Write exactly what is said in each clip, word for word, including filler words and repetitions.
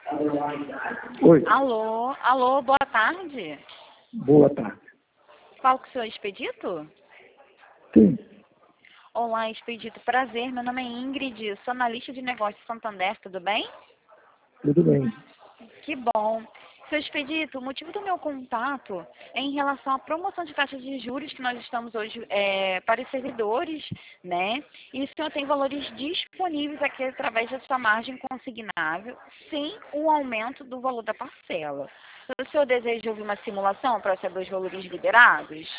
Oi, Alô, alô, boa tarde. boa tarde. Falo com o senhor Expedito? Sim, Olá, Expedito, prazer, meu nome é Ingrid, sou analista de negócios Santander, tudo bem? tudo bem. Que bom. Seu Expedito, o motivo do meu contato é em relação à promoção de taxas de juros que nós estamos hoje é, para os servidores, né? E o senhor tem valores disponíveis aqui através da sua margem consignável, sem o aumento do valor da parcela. O senhor deseja ouvir uma simulação para saber os valores liberados?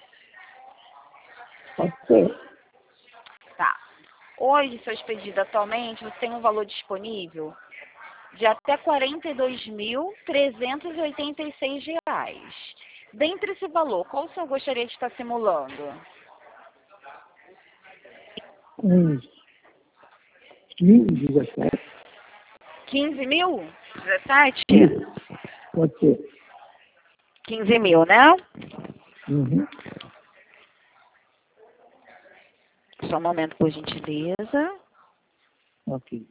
Pode ser. Tá. Hoje, seu Expedito, atualmente, você tem um valor disponível de até quarenta e dois mil trezentos e oitenta e seis reais. Dentre esse valor, qual o senhor gostaria de estar simulando? Uns quinze, dezessete. quinze mil? dezessete? Isso, pode ser. quinze mil, né? Uhum. Só um momento, por gentileza. Ok.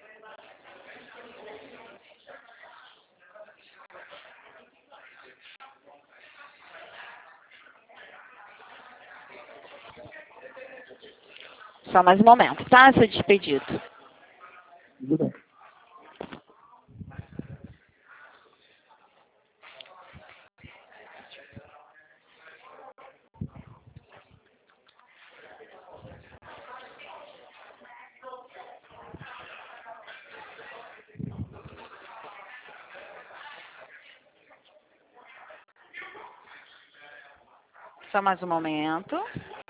Só mais um momento, tá, seu Expedito? Tudo bem. Só mais um momento.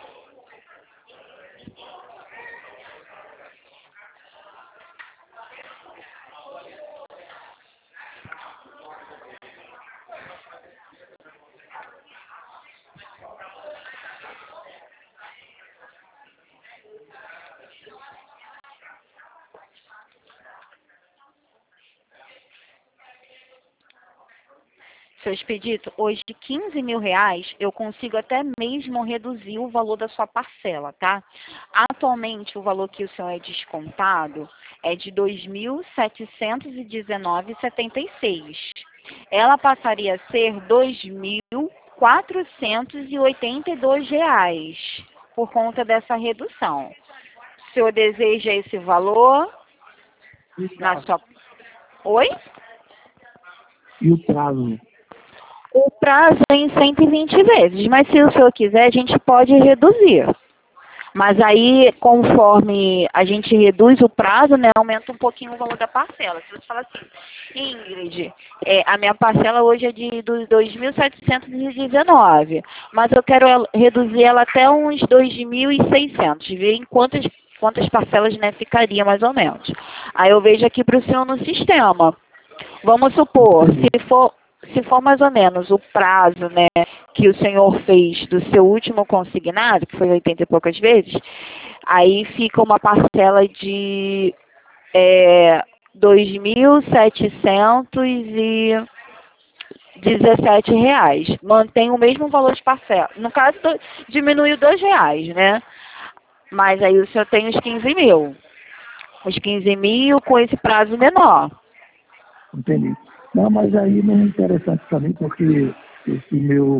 Seu Expedito, hoje de quinze mil reais eu consigo até mesmo reduzir o valor da sua parcela, tá? Atualmente o valor que o senhor é descontado é de dois mil setecentos e dezenove reais e setenta e seis centavos. Ela passaria a ser dois mil quatrocentos e oitenta e dois reais por conta dessa redução. O senhor deseja esse valor E o na prazo? sua... Oi? E o prazo? O prazo é em cento e vinte vezes, mas se o senhor quiser, a gente pode reduzir. Mas aí, conforme a gente reduz o prazo, né, aumenta um pouquinho o valor da parcela. Se você fala assim, Ingrid, é, a minha parcela hoje é de dois mil setecentos e dezenove, mas eu quero ela- reduzir ela até uns dois mil e seiscentos, ver em quantas, quantas parcelas, né, ficaria mais ou menos. Aí eu vejo aqui para o senhor no sistema. Vamos supor, Entendi. se for, se for mais ou menos o prazo, né, que o senhor fez do seu último consignado, que foi oitenta e poucas vezes, aí fica uma parcela de é, dois mil setecentos e dezessete reais. Mantém o mesmo valor de parcela. No caso, do- diminuiu dois reais, né? Mas aí o senhor tem os quinze mil. Os quinze mil com esse prazo menor. Entendi. Não, mas aí não é interessante para mim, porque esse meu,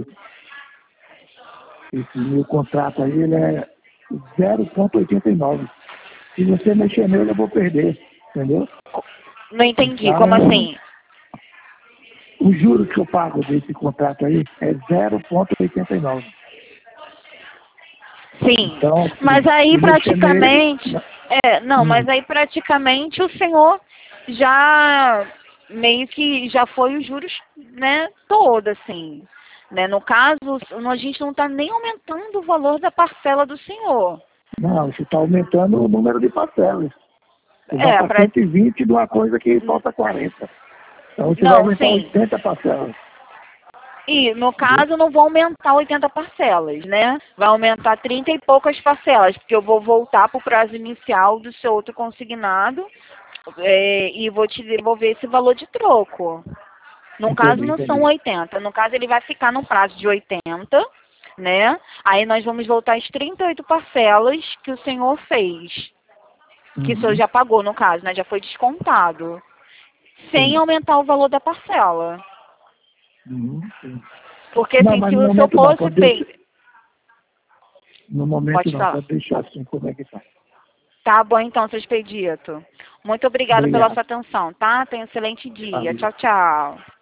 esse meu contrato aí, ele é zero vírgula oitenta e nove. Se você mexer nele, eu vou perder, entendeu? Não entendi, como Então, assim? o juro que eu pago desse contrato aí é zero vírgula oitenta e nove. Sim, Então, mas se, aí se mexer nele, praticamente, é, não, mas hum, aí praticamente o senhor já meio que já foi os juros, né, todo assim, né? No caso, a gente não está nem aumentando o valor da parcela do senhor. não, você está aumentando o número de parcelas. Você vai É, para para cento e vinte de uma coisa que falta quarenta. Então você vai não, aumentar sim. oitenta parcelas. E no Entendeu? caso não vou aumentar oitenta parcelas, né? Vai aumentar trinta e poucas parcelas, porque eu vou voltar para o prazo inicial do seu outro consignado é, e vou te devolver esse valor de troco. No caso, Entendi, não são entendi. oitenta. No caso, ele vai ficar no prazo de oitenta, né? Aí nós vamos voltar às trinta e oito parcelas que o senhor fez. Que o senhor Uhum. já pagou, no caso, né? Já foi descontado. sem Sim. aumentar o valor da parcela. Uhum, sim. Porque Não, assim, mas se no o seu momento não, fosse pode feito... deixar. No momento Pode não, falar. pode deixar assim como é que está. Tá bom então, seu expedito. Muito obrigada pela Obrigado. sua atenção, tá? Tenha um excelente dia. Valeu. Tchau, tchau.